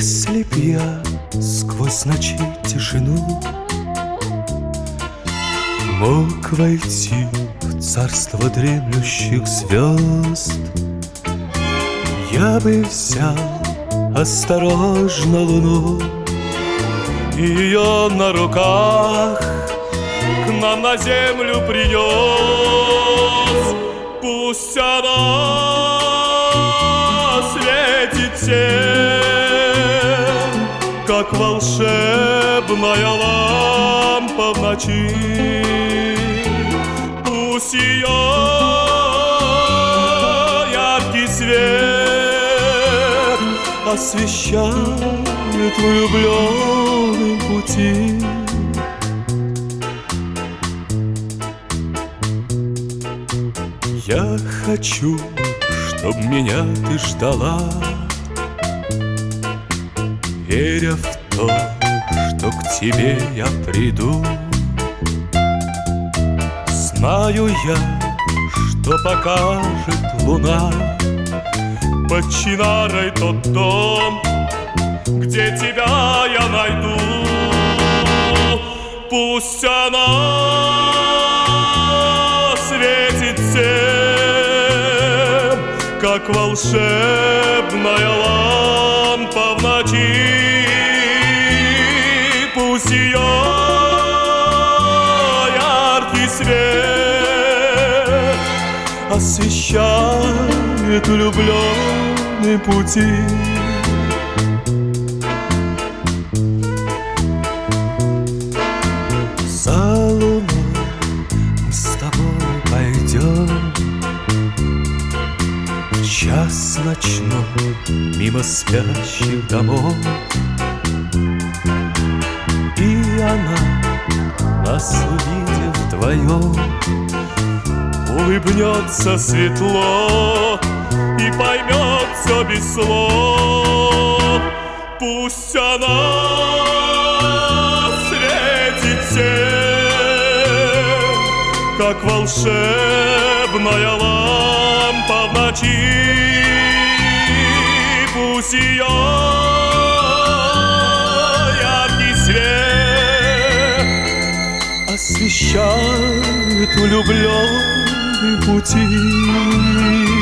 Если б я сквозь ночи тишину мог войти в царство дремлющих звезд, я бы взял осторожно луну и ее на руках к нам на землю принес. Пусть она светит всем, как волшебная лампа в ночи. Пусть ее яркий свет освещает влюбленным пути. Я хочу, чтоб меня ты ждала, веря в то, что к тебе я приду. Знаю я, что покажет луна под Чинарой тот дом, где тебя я найду. Пусть она светит всем, как волшебная лампа в ночи. Пусть ее яркий свет освещает влюбленные пути. За луной мы с тобой пойдем в час ночной мимо спящих домов, и она, нас увидев вдвоем, улыбнется светло и поймет все без слов. Пусть она светит всем, как волшебная лампа в ночи. Пусть ее яркий свет освещает влюбленные пути.